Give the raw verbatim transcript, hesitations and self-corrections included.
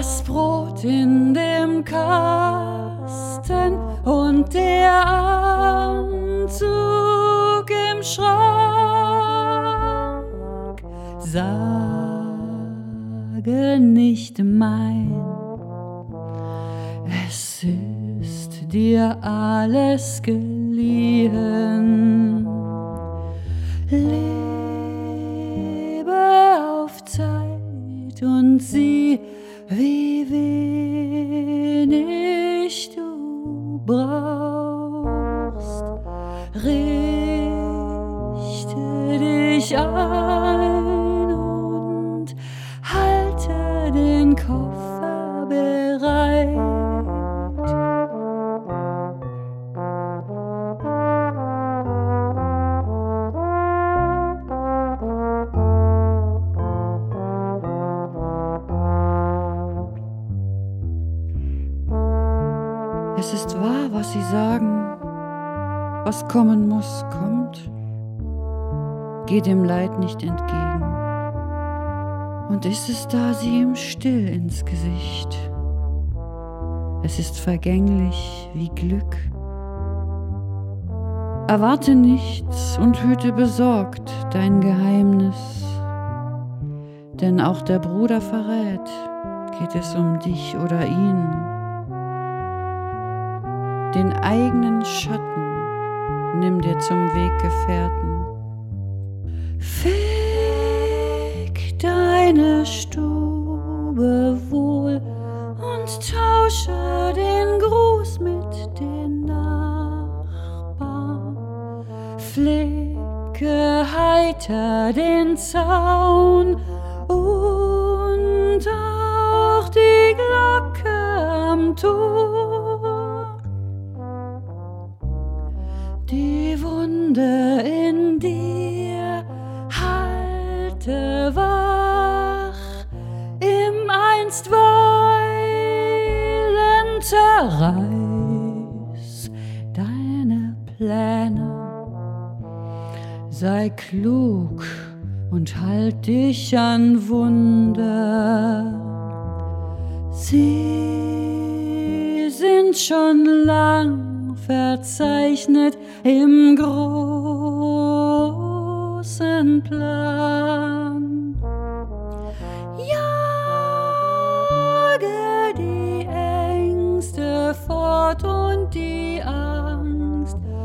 das Brot in dem Kasten und der Anzug im Schrank. Sage nicht mein, es ist dir alles geliehen. Lebe auf Zeit und sieh, wie wenig du brauchst. Richte dich ein und halte den Koffer bereit. Es ist wahr, was sie sagen, was kommen muss, kommt. Geh dem Leid nicht entgegen. Und ist es da, sieh ihm still ins Gesicht. Es ist vergänglich wie Glück. Erwarte nichts und hüte besorgt dein Geheimnis. Denn auch der Bruder verrät, geht es um dich oder ihn. Den eigenen Schatten nimm dir zum Weggefährten. Feg deine Stube wohl und tausche den Gruß mit den Nachbarn. Flicke heiter den Zaun und auch die Glocke am Tor. Die Wunde in dir halte wach, im Einstweilen zerreiß deine Pläne. Sei klug und halt dich an Wunder. Sie sind schon lang verzeichnet im großen Plan. Jage die Ängste fort und die Angst